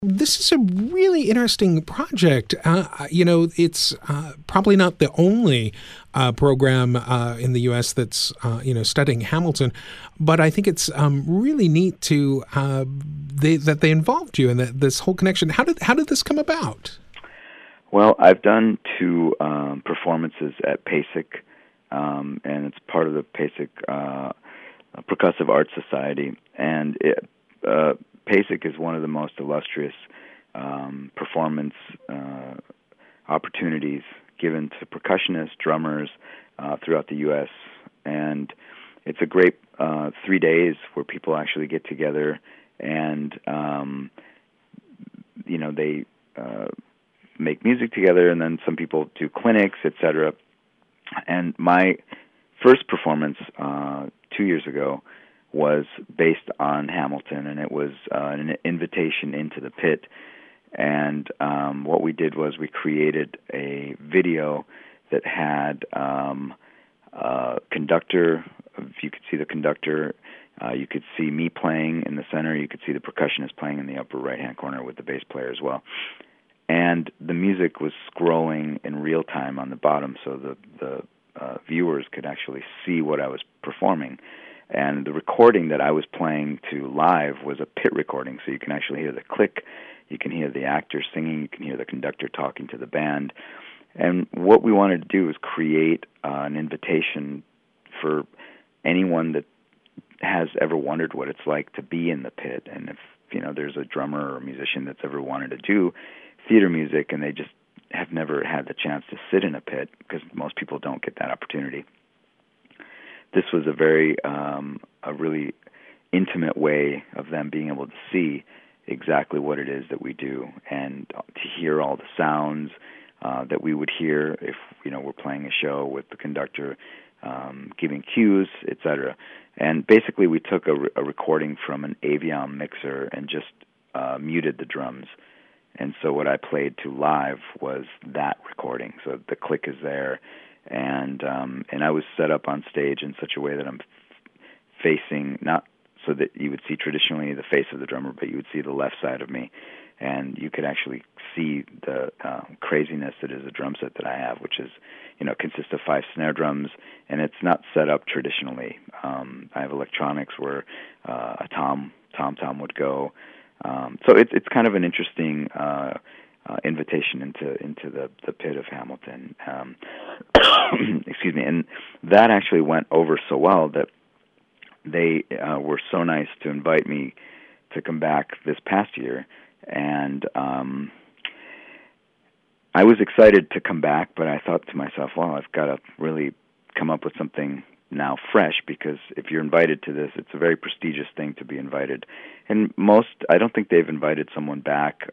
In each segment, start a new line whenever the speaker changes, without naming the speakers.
This is a really interesting project. It's probably not the only program in the U.S. that's studying Hamilton, but I think it's really neat that they involved you in this whole connection. How did this come about?
Well, I've done two performances at PASIC, and it's part of the PASIC Percussive Arts Society, and PASIC is one of the most illustrious performance opportunities given to percussionists, drummers throughout the U.S. And it's a great 3 days where people actually get together and, they make music together, and then some people do clinics, etc. And my first performance 2 years ago was based on Hamilton, and it was an invitation into the pit. And what we did was we created a video that had a conductor. You could see the conductor. You could see me playing in the center. You could see the percussionist playing in the upper right-hand corner with the bass player as well. And the music was scrolling in real time on the bottom, so the viewers could actually see what I was performing. And the recording that I was playing to live was a pit recording, so you can actually hear the click, you can hear the actor singing, you can hear the conductor talking to the band. And what we wanted to do was create an invitation for anyone that has ever wondered what it's like to be in the pit. And if there's a drummer or a musician that's ever wanted to do theater music and they just have never had the chance to sit in a pit, because most people don't get that opportunity, this was a really intimate way of them being able to see exactly what it is that we do, and to hear all the sounds that we would hear if we're playing a show with the conductor giving cues, etc. And basically, we took a recording from an Aviom mixer and just muted the drums. And so what I played to live was that recording. So the click is there. And I was set up on stage in such a way that I'm facing, not so that you would see traditionally the face of the drummer, but you would see the left side of me, and you could actually see the craziness that is a drum set that I have, which is, consists of 5 snare drums, and it's not set up traditionally. I have electronics where a tom-tom would go. So it's kind of an interesting invitation into the pit of Hamilton. Excuse me. And that actually went over so well that they were so nice to invite me to come back this past year. And I was excited to come back, but I thought to myself, well, I've got to really come up with something now fresh, because if you're invited to this, it's a very prestigious thing to be invited. And I don't think they've invited someone back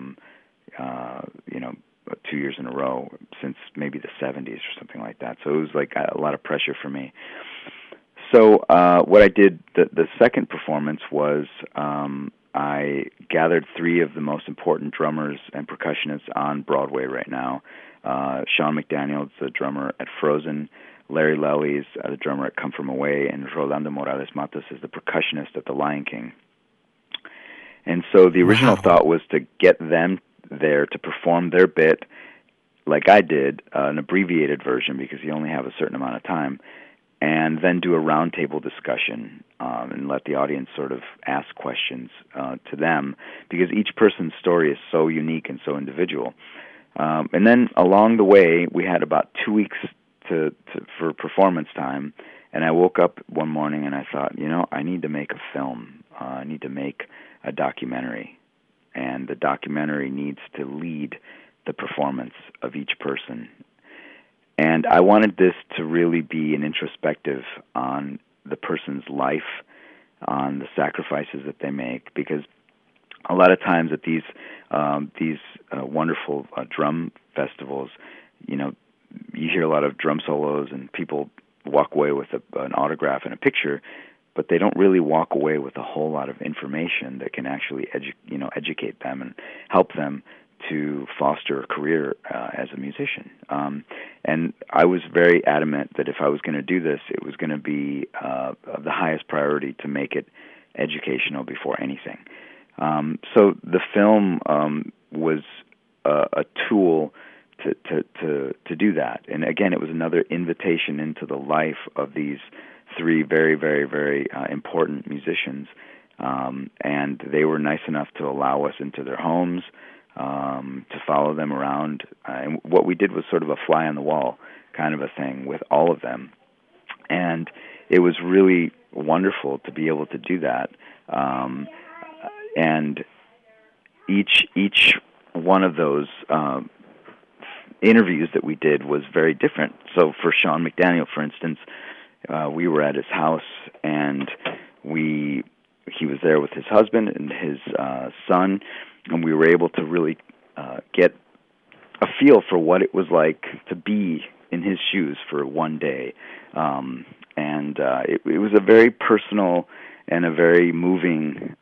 2 years in a row since maybe the 70s or something like that. So it was like a lot of pressure for me. So what I did, the second performance was I gathered 3 of the most important drummers and percussionists on Broadway right now. Sean McDaniel, the drummer at Frozen, Larry Lelys, the drummer at Come From Away, and Rolando Morales Matos is the percussionist at The Lion King. And so the original thought was to get them there to perform their bit like I did, an abbreviated version because you only have a certain amount of time, and then do a roundtable discussion and let the audience sort of ask questions to them, because each person's story is so unique and so individual. And then along the way, we had about 2 weeks for performance time, and I woke up one morning and I thought, I need to make a film. I need to make a documentary, and the documentary needs to lead the performance of each person. And I wanted this to really be an introspective on the person's life, on the sacrifices that they make, because a lot of times at these wonderful drum festivals, you hear a lot of drum solos and people walk away with an autograph and a picture, but they don't really walk away with a whole lot of information that can actually educate them and help them to foster a career as a musician. And I was very adamant that if I was going to do this, it was going to be of the highest priority to make it educational before anything. So the film was a tool to do that. And again, it was another invitation into the life of these three very, very, very important musicians. And they were nice enough to allow us into their homes, to follow them around. And what we did was sort of a fly on the wall kind of a thing with all of them. And it was really wonderful to be able to do that. And each one of those interviews that we did was very different. So for Sean McDaniel, for instance, we were at his house, and he was there with his husband and his son, and we were able to really get a feel for what it was like to be in his shoes for one day. And it was a very personal and a very moving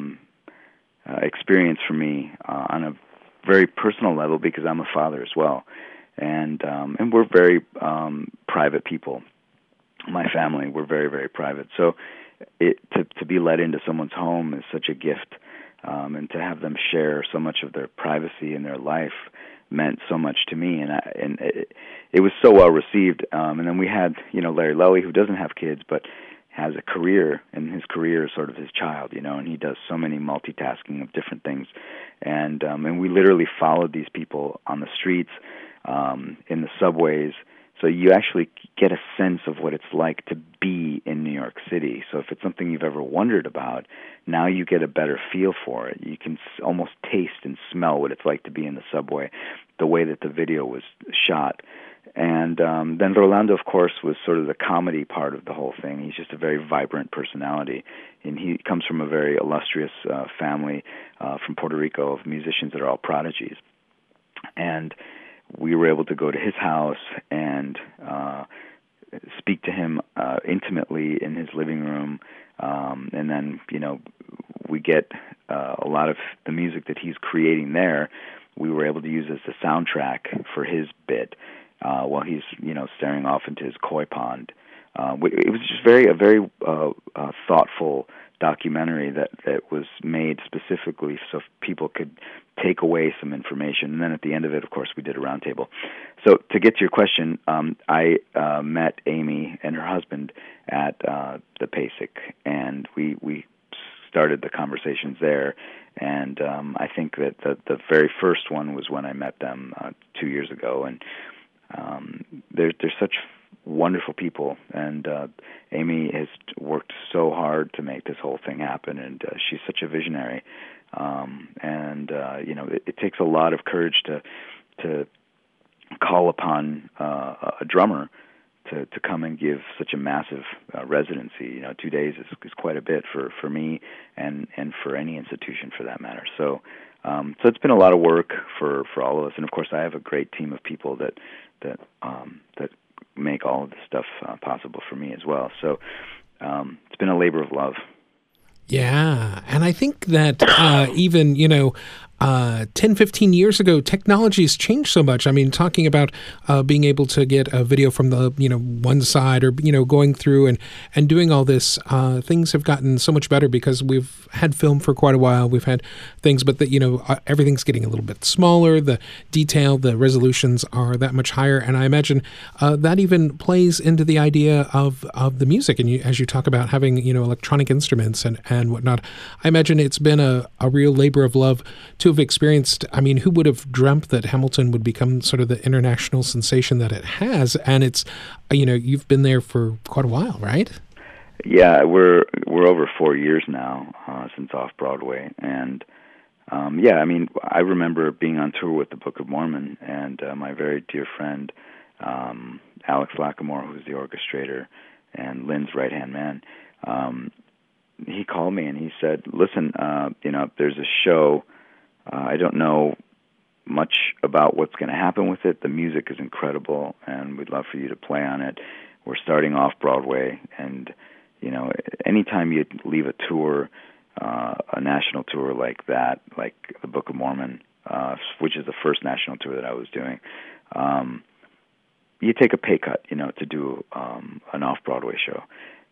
experience for me on a very personal level, because I'm a father as well, and we're very private people. My family, we're very, very private. So to be let into someone's home is such a gift, and to have them share so much of their privacy in their life meant so much to me, and it was so well received. And then we had, Larry Lelly, who doesn't have kids but has a career, and his career is sort of his child, and he does so many multitasking of different things, and we literally followed these people on the streets, in the subways. So you actually get a sense of what it's like to be in New York City. So if it's something you've ever wondered about, now you get a better feel for it. You can almost taste and smell what it's like to be in the subway, the way that the video was shot. And then Rolando, of course, was sort of the comedy part of the whole thing. He's just a very vibrant personality, and he comes from a very illustrious family from Puerto Rico of musicians that are all prodigies. And we were able to go to his house and speak to him intimately in his living room, and then we get a lot of the music that he's creating there. We were able to use as the soundtrack for his bit while he's staring off into his koi pond. It was just a very thoughtful documentary that was made specifically so people could take away some information. And then at the end of it, of course, we did a roundtable. So to get to your question, I met Amy and her husband at the PASIC, and we started the conversations there. And I think that the very first one was when I met them 2 years ago. And they're such wonderful people, and Amy has worked so hard to make this whole thing happen, and she's such a visionary. It takes a lot of courage to call upon a drummer to come and give such a massive residency. 2 days is quite a bit for me and for any institution for that matter. So it's been a lot of work for all of us, and of course I have a great team of people that make all of this stuff possible for me as well. So it's been a labor of love.
Yeah, and I think that even, 10, 15 years ago, technology's changed so much. I mean, talking about being able to get a video from the, one side, or, going through and doing all this, things have gotten so much better because we've had film for quite a while. We've had things, but everything's getting a little bit smaller. The detail, the resolutions are that much higher. And I imagine that even plays into the idea of the music. And as you talk about having, electronic instruments and whatnot, I imagine it's been a real labor of love to have experienced. I mean, who would have dreamt that Hamilton would become sort of the international sensation that it has? And it's, you've been there for quite a while, right?
Yeah, we're over 4 years now since Off Broadway, and I remember being on tour with the Book of Mormon, and my very dear friend Alex Lacamoire, who's the orchestrator and Lynn's right-hand man, he called me and he said, "Listen, there's a show. I don't know much about what's going to happen with it. The music is incredible, and we'd love for you to play on it. We're starting Off Broadway, and anytime you leave a tour, a national tour like that, like the Book of Mormon, which is the first national tour that I was doing, you take a pay cut, to do an Off Broadway show."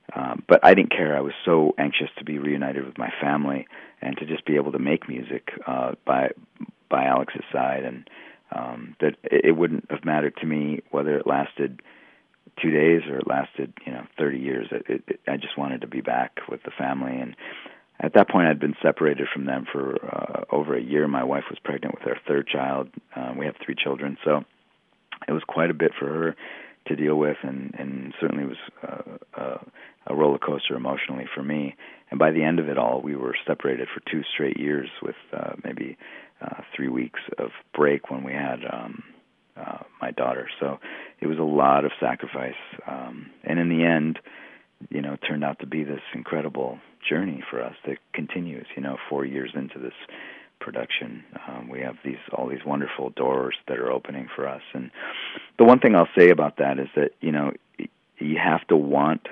But I didn't care. I was so anxious to be reunited with my family and to just be able to make music by Alex's side, and that it wouldn't have mattered to me whether it lasted 2 days or it lasted 30 years. I just wanted to be back with the family, and at that point I'd been separated from them for over a year. My wife was pregnant with our third child. We have 3 children, so it was quite a bit for her to deal with, and certainly was a roller coaster emotionally for me. And by the end of it all, we were separated for 2 straight years with maybe 3 weeks of break when we had my daughter. So it was a lot of sacrifice. And in the end, it turned out to be this incredible journey for us that continues, 4 years into this production. We have all these wonderful doors that are opening for us. And the one thing I'll say about that is that, you have to want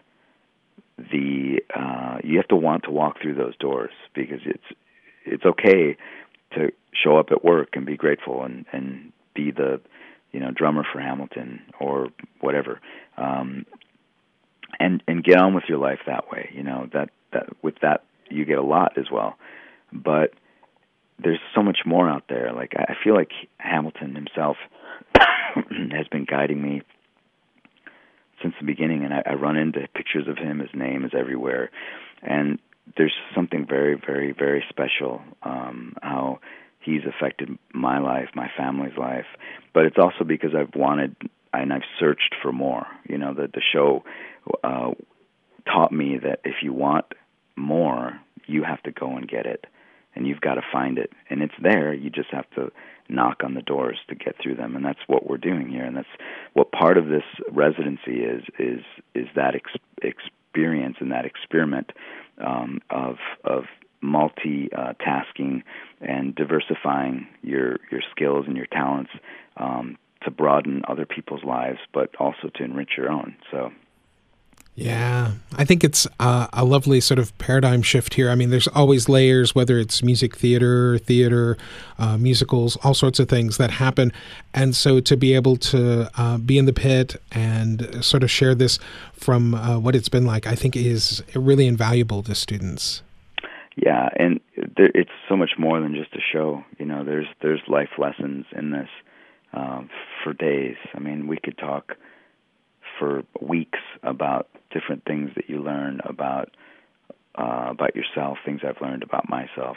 to walk through those doors, because it's okay to show up at work and be grateful and be the drummer for Hamilton or whatever, and get on with your life that way. That with that you get a lot as well, but there's so much more out there. Like, I feel like Hamilton himself has been guiding me since the beginning, and I run into pictures of him. His name is everywhere, and there's something very, very, very special how he's affected my life, my family's life. But it's also because I've searched for more. The show taught me that if you want more, you have to go and get it, and you've got to find it, and it's there. You just have to knock on the doors to get through them, and that's what we're doing here, and that's what part of this residency is that experience and that experiment of multi-tasking and diversifying your skills and your talents to broaden other people's lives, but also to enrich your own. So.
Yeah, I think it's a lovely sort of paradigm shift here. I mean, there's always layers, whether it's music theater, musicals, all sorts of things that happen. And so to be able to be in the pit and sort of share this from what it's been like, I think is really invaluable to students.
Yeah, and it's so much more than just a show. There's life lessons in this for days. I mean, we could talk for weeks about different things that you learn about yourself, things I've learned about myself.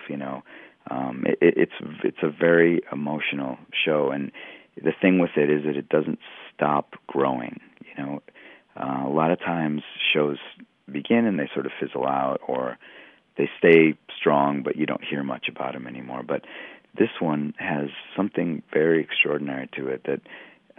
It's a very emotional show, and the thing with it is that it doesn't stop growing. A lot of times shows begin and they sort of fizzle out, or they stay strong, but you don't hear much about them anymore. But this one has something very extraordinary to it that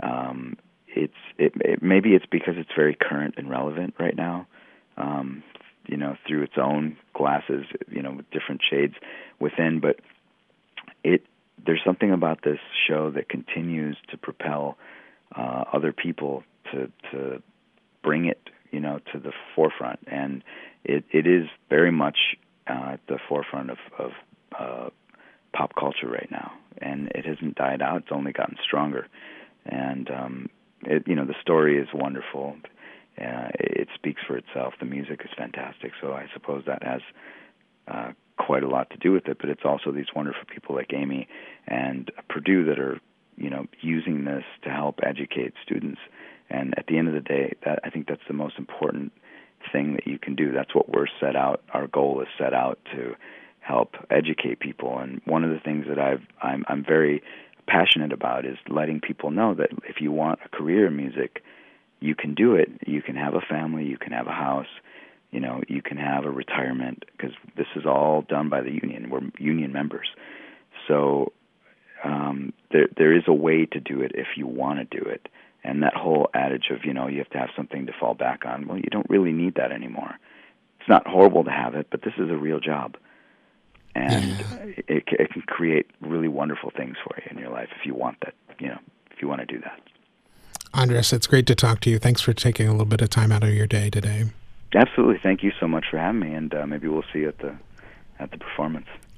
maybe it's because it's very current and relevant right now, through its own glasses, with different shades within. But there's something about this show that continues to propel other people to bring it, to the forefront, and it is very much at the forefront of pop culture right now, and it hasn't died out. It's only gotten stronger, and the story is wonderful. It speaks for itself. The music is fantastic. So I suppose that has quite a lot to do with it. But it's also these wonderful people like Amy and Purdue that are, using this to help educate students. And at the end of the day, I think that's the most important thing that you can do. That's what we're set out. Our goal is set out to help educate people. And one of the things that I'm very passionate about is letting people know that if you want a career in music, you can do it. You can have a family, you can have a house, you can have a retirement, because this is all done by the union. We're union members. So there is a way to do it if you want to do it. And that whole adage of, you have to have something to fall back on, well, you don't really need that anymore. It's not horrible to have it, but this is a real job. And it can create really wonderful things for you in your life if you want that, if you want to do that.
Andres, it's great to talk to you. Thanks for taking a little bit of time out of your day today.
Absolutely. Thank you so much for having me, and maybe we'll see you at the performance.